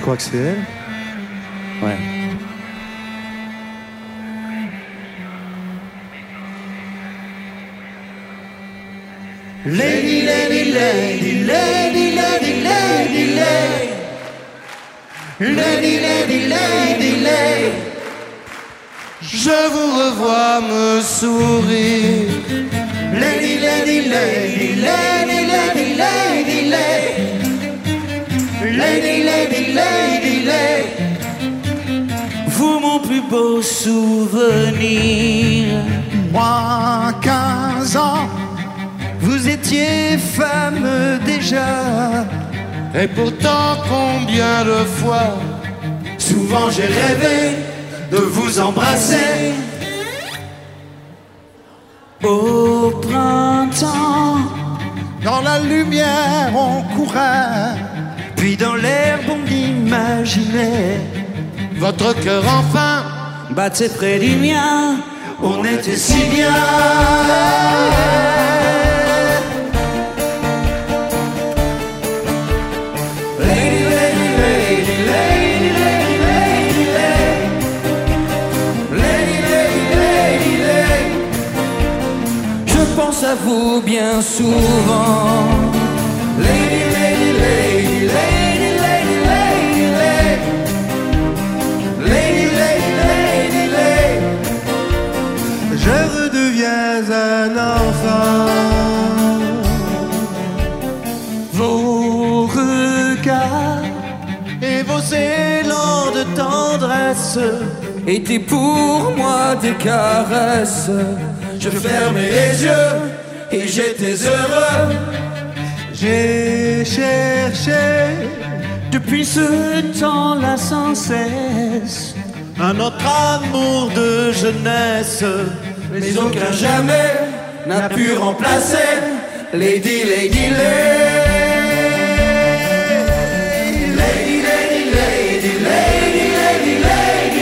crois que c'est elle. Ouais. Lady, lady, lady, lady, lady, lady, lady. Lady, lady, lady, lady. Je vous revois me sourire. Lady, lady, lady, lady, lady, lady, lady. Lady, lady, lady, lady. Vous mon plus beau souvenir. Moi, 15 ans, vous étiez femme déjà. Et pourtant combien de fois, souvent j'ai rêvé de vous embrasser. Au printemps, dans la lumière on courait, puis dans l'herbe on imaginait votre cœur enfin battait près du mien. On était si bien. À vous bien souvent. Lady, lady, lady, lady, lady, lady, lady. Lady, lady, lady, lady. Je redeviens un enfant. Vos regards et vos élans de tendresse étaient pour moi des caresses. Je fermais les yeux et j'étais heureux. J'ai cherché depuis ce temps-là sans cesse un autre amour de jeunesse, mais aucun jamais n'a pu remplacer Lady, Lady, Lady. Lady, Lady, Lady, Lady, Lady, Lady,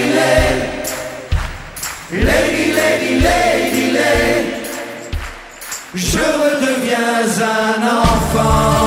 Lady. Lady, Lady, Lady, Lady. Je redeviens un enfant.